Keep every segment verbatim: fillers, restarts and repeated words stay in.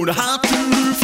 gonna have to lose.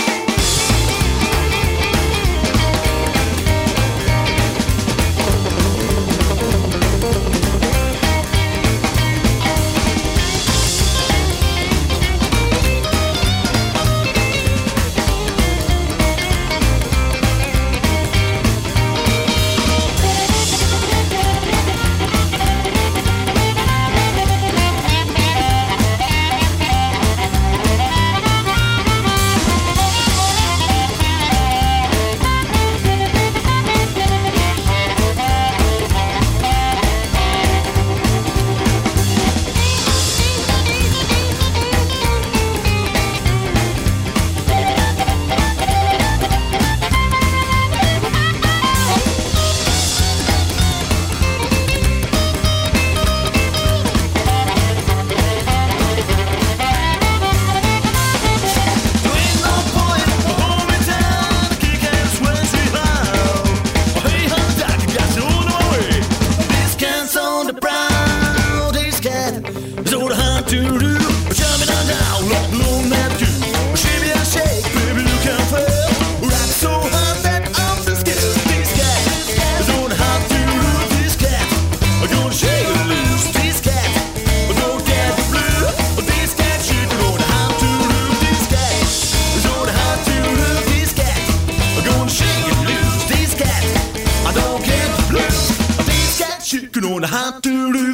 Gonna have to lose.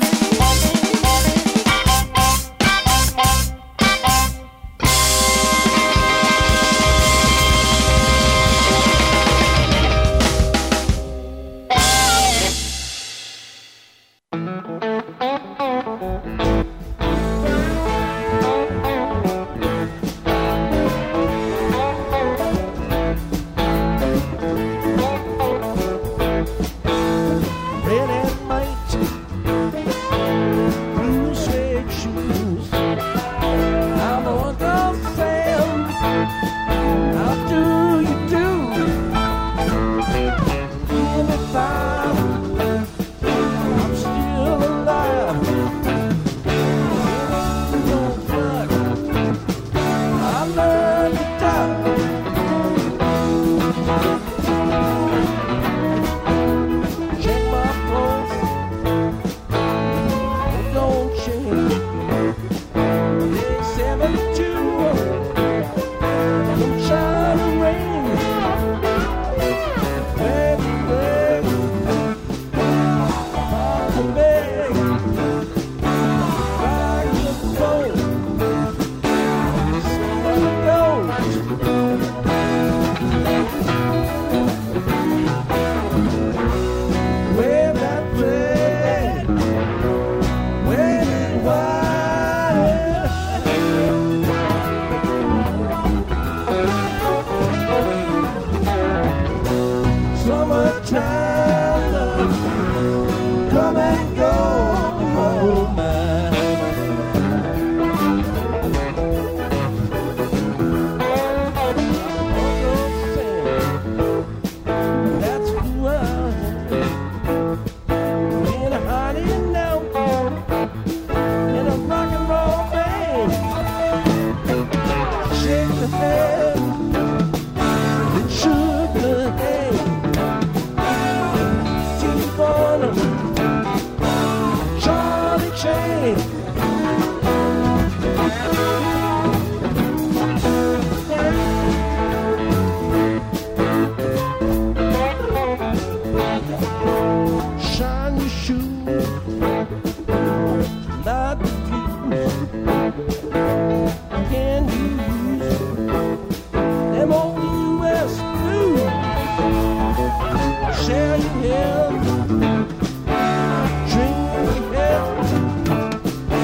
Share your head, drink your head.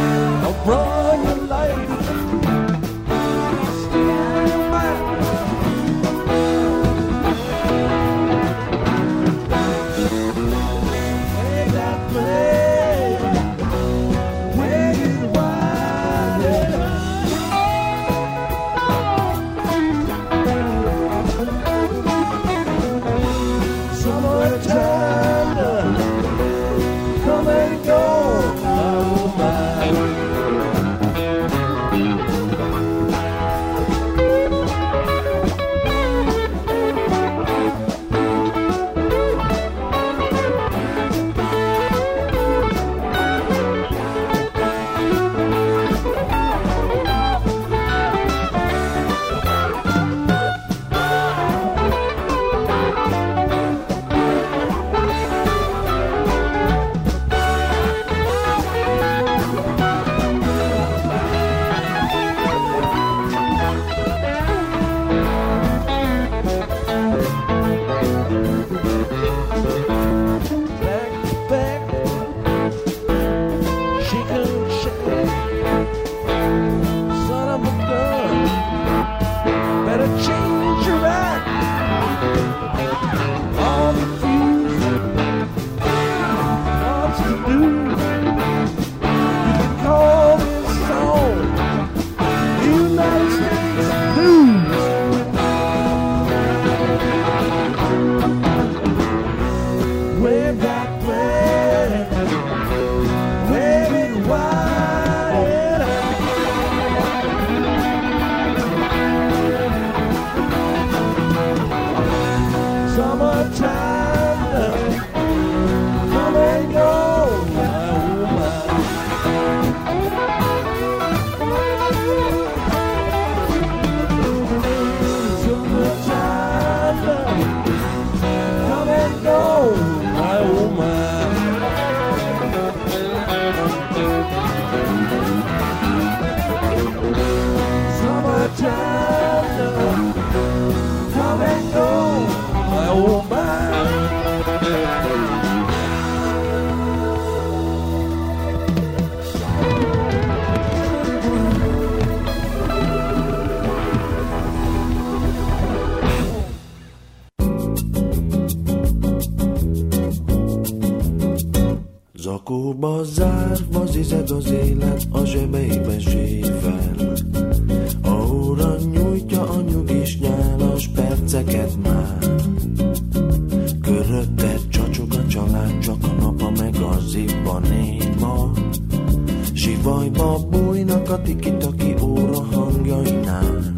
Sarokba zárva zizeg az élet, a zsebeibe zsével. Óra nyújtja a nyugis nyálas perceket már. Körötte csacsog a család, csak a napa meg az ibba néma. Zsivajba bújnak a tiki-taki óra hangjainál.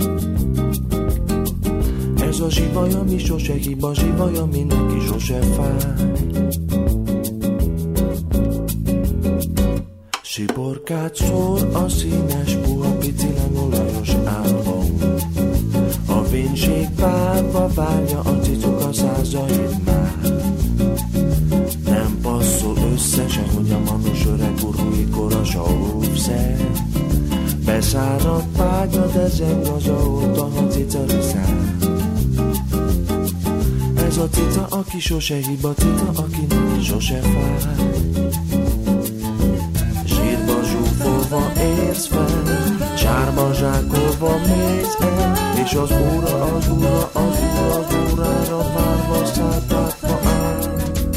Ez a zsivaj, ami sose hiba, zsivaj, ami neki sose fáj. Siborkát szór a színes, puha, picilen olajos álom. A vénség párba várja a cicuka százait már. Nem passzol össze, sehogy a manus öreg urúi kora saúvszer. Beszáradt págya, de zeng az óta, ha cica riszál. Ez a cica, aki sose hiba, cica, aki neki sose fáj. Zsírba zsúfolva érsz fel, sárba zsákolva mész el, és az óra, az óra, az óra, az órára várva szálltatva áll.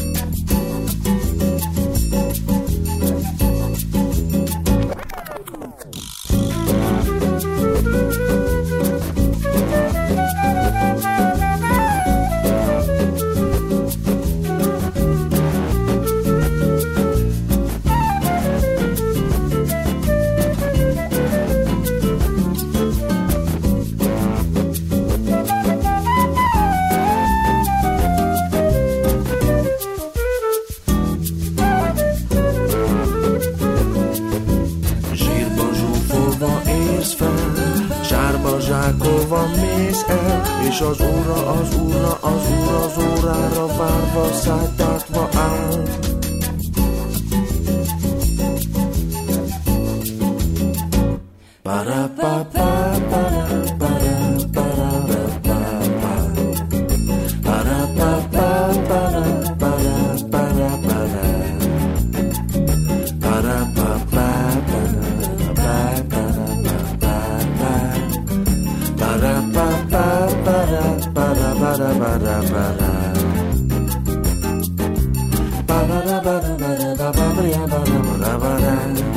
És az óra, az óra, az óra, az órára várva, szálltatva áll. Para pa pa para para para pa para pa pa para para para para para pa pa para para pa pa para para para para para para para para para para para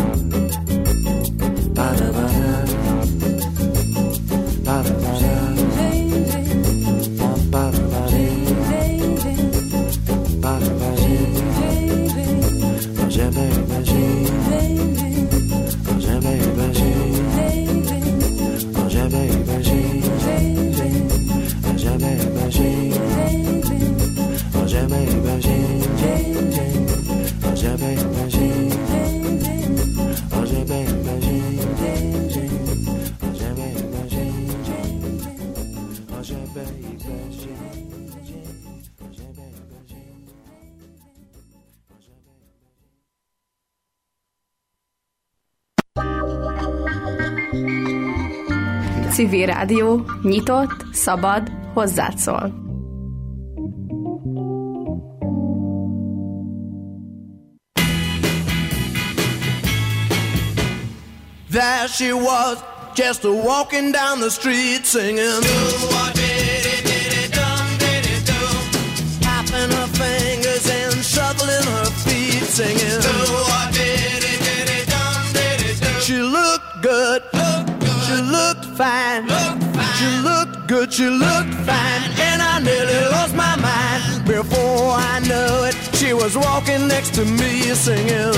Civil Rádió, nyitott, szabad, hozzád szól. There she was, just a walking down the street singing. Tapping her fingers and shuffling her feet singing. She looked good. She looked fine. She looked good. She looked fine. And I nearly lost my mind. Before I knew it, she was walking next to me singing.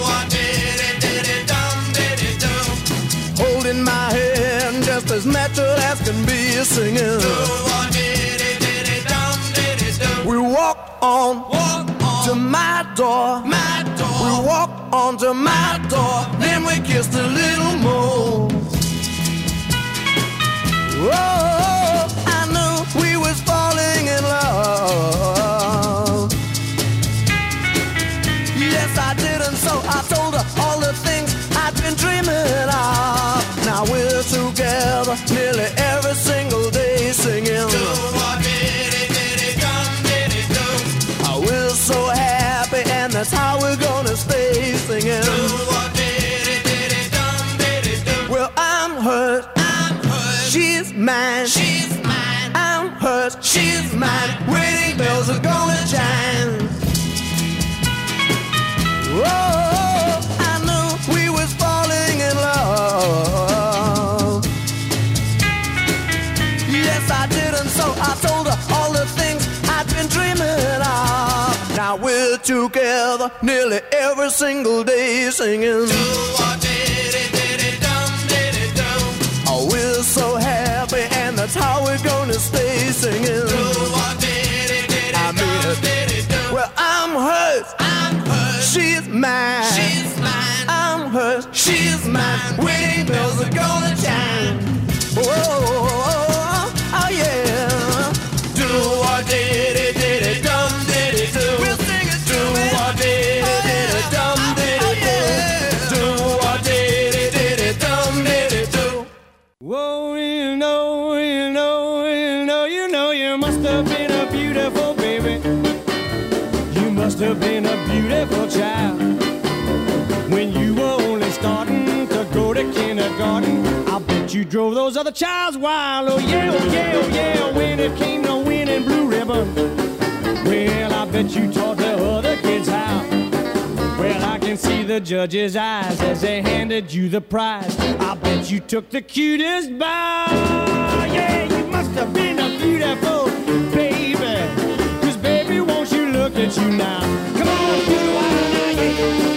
Holding my hand just as natural as can be singing. We walked on, walk on to my door. my door. We walked on to my door. Then we kissed a little more. Oh, I knew we was falling in love. Yes, I did, and so I told her all the things I'd been dreaming of. Now we're together nearly every single day singing. Oh, we're so happy, and that's how we're gonna stay singing. Well, I'm hurt. She's mine. She's mine. I'm hers. She's mine. Wedding bells are gonna chime. Whoa. together nearly every single day singing. Oh, we're so happy and that's how we're gonna stay singing. I mean it. Well, I'm hers, I'm hers. She's mine, she's mine. I'm hers, she's mine. Wedding bells are gonna chime. Oh, oh, oh yeah. Do what did it, did it, dum did it do. We'll sing it. Do what did it, did it, dum did it do. Do what did it, did it, dum did it do. Whoa, you know, you know, you know, you know, you must have been a beautiful baby. You must have been a beautiful child when you were only starting to go to kindergarten. I bet you drove those other childs wild. Oh yeah, oh yeah, oh yeah, when it came to winning blue ribbon. Well, I bet you taught the other kids how. Well, I can see the judge's eyes as they handed you the prize. I bet you took the cutest bow. Yeah, you must have been a beautiful baby. 'Cause baby, won't you look at you now? Come on, do the wild now, yeah.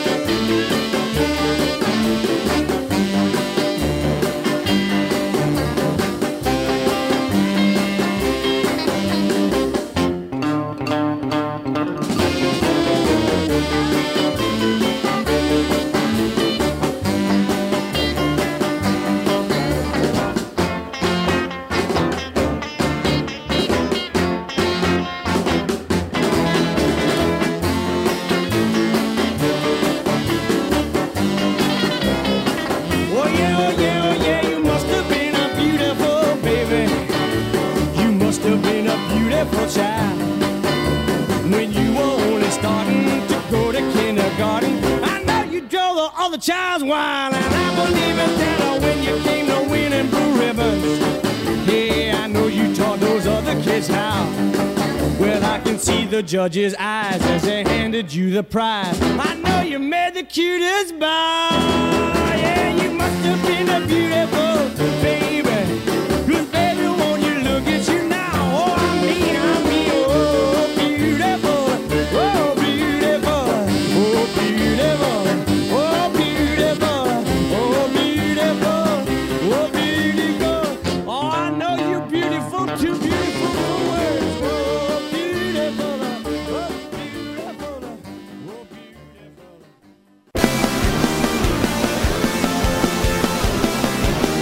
Child, when you were only starting to go to kindergarten, I know you drove the other child's wild, and I believe it that when you came to winning blue ribbons, yeah, I know you taught those other kids how. Well, I can see the judge's eyes as they handed you the prize. I know you made the cutest bow. Yeah, you must have been a beautiful baby. 'Cause baby, won't you look at you now? Oh, I mean, I mean, oh, beautiful, oh, beautiful, oh, beautiful, oh, beautiful, oh, beautiful, oh, beautiful. Oh, I know you're beautiful, too beautiful for words. Oh, beautiful, oh, beautiful, oh, beautiful.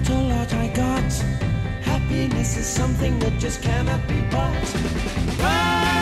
not a lot I got. Happiness is something that just cannot be bought. Ah!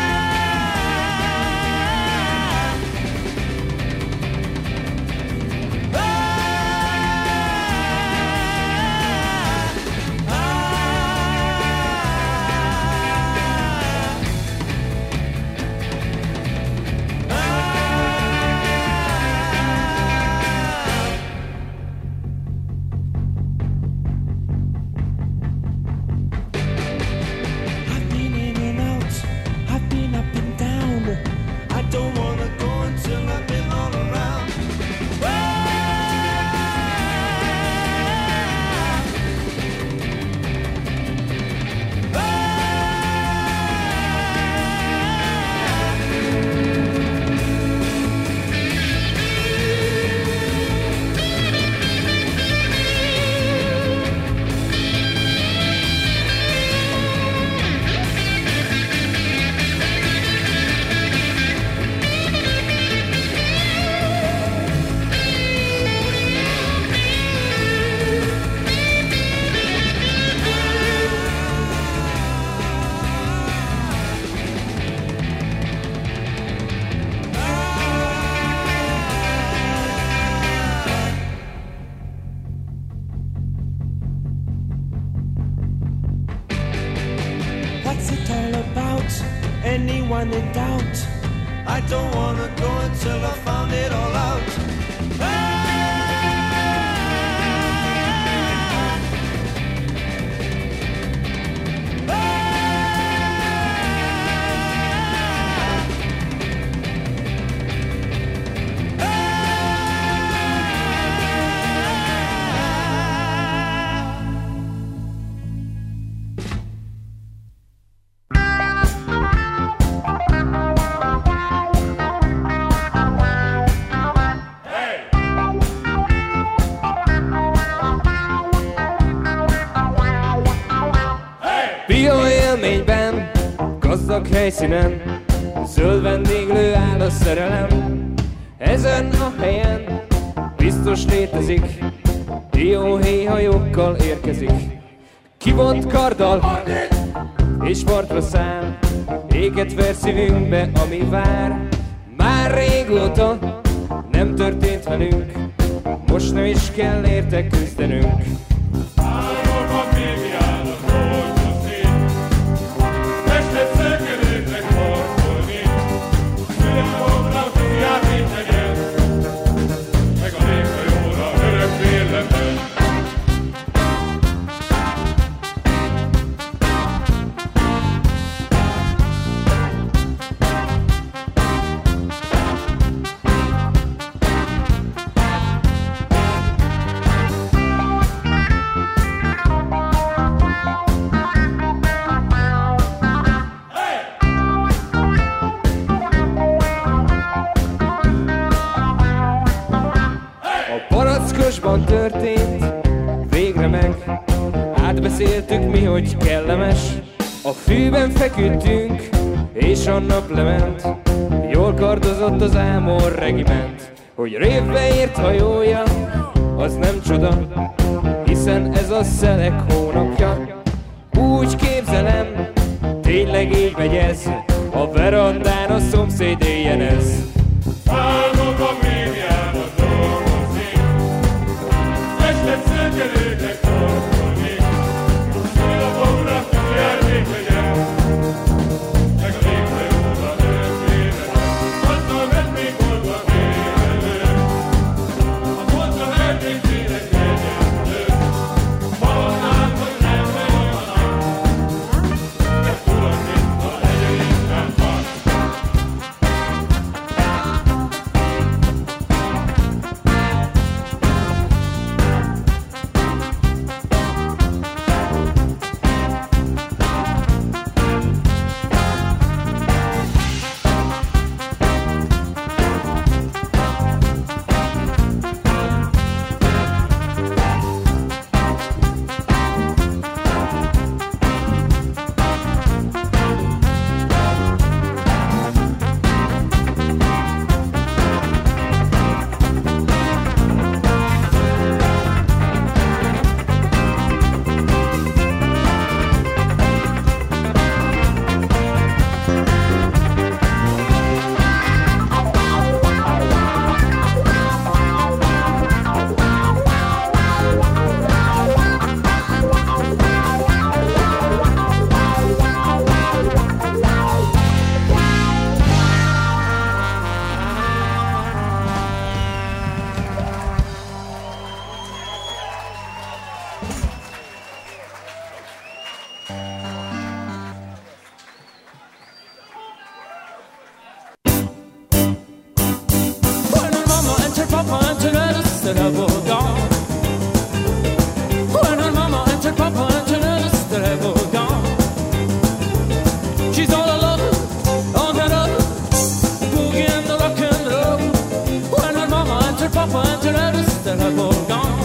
Anyone in doubt? I don't wanna go until I found it all out. Ah! Élményben, gazdag helyszínen, zöld vendéglő áll a szerelem. Ezen a helyen biztos létezik, dióhéjhajókkal érkezik. Kivont karddal és partra száll, éget ver szívünkbe, ami vár. Már régóta nem történt velünk, most nem is kell érte küzdenünk. Történt, végre meg átbeszéltük mi, hogy kellemes. A fűben feküdtünk, és a nap lement. Jól kardozott az Ámor regiment. Hogy révbe ért hajója, az nem csoda, hiszen ez a szelek hónapja. Úgy képzelem, tényleg így megy ez, a verandán a szomszéd éjjenez. Álmodban még járnak dolgozni, este szökelőnek torkolni, szülapomra jelmék legyen, meg a léghajóra örökére. Azzal vett még oldva élelő, a kontra verték tényleg legyenlő. Valahán, hogy nem megy a nap, de fulad, mint a hegyeink nem van. that have all gone. When her mama and her papa and her others that have all gone. She's all alone on that other boogie and the rock and roll. When her mama and her papa and her others that have all gone.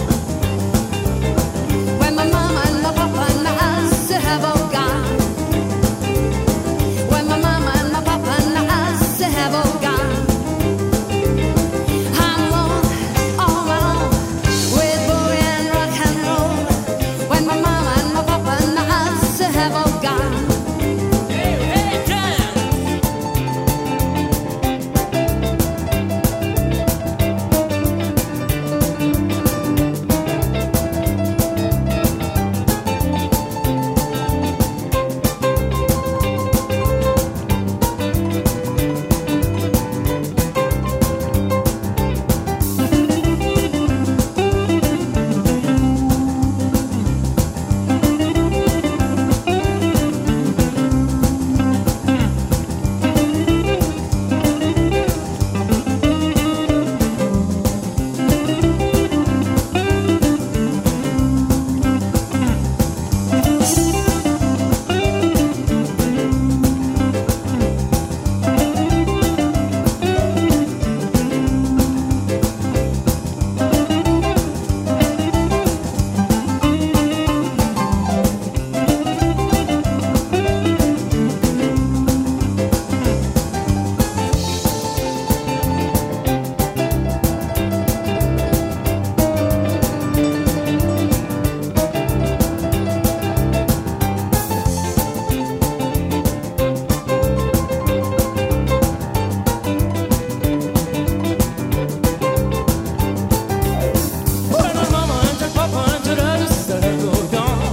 When my mama and my papa and my us have all gone. When my mama and my papa and my us have all gone. I'm alone, all alone, with boogie and rock and roll. When my mama and my papa and my us have all gone. Hey, hey, damn! When her mama and her papa and her others that have all gone.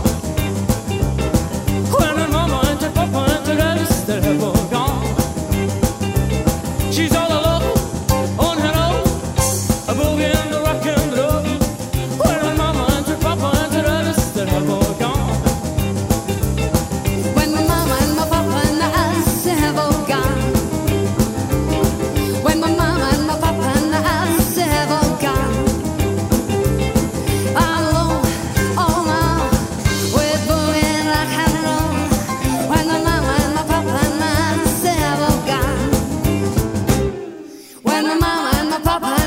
When her mama and her papa and her others that have all gone. She's all alone on her own, a boogie and the rock and roll. When her mama and her papa and her others that have all gone. When my mama and my papa and my us have all gone. When my mama and my papa and my us have all gone. I'm alone, all alone, with boogie and rock and roll. When my mama and my papa and my us have all gone. When my mama and my papa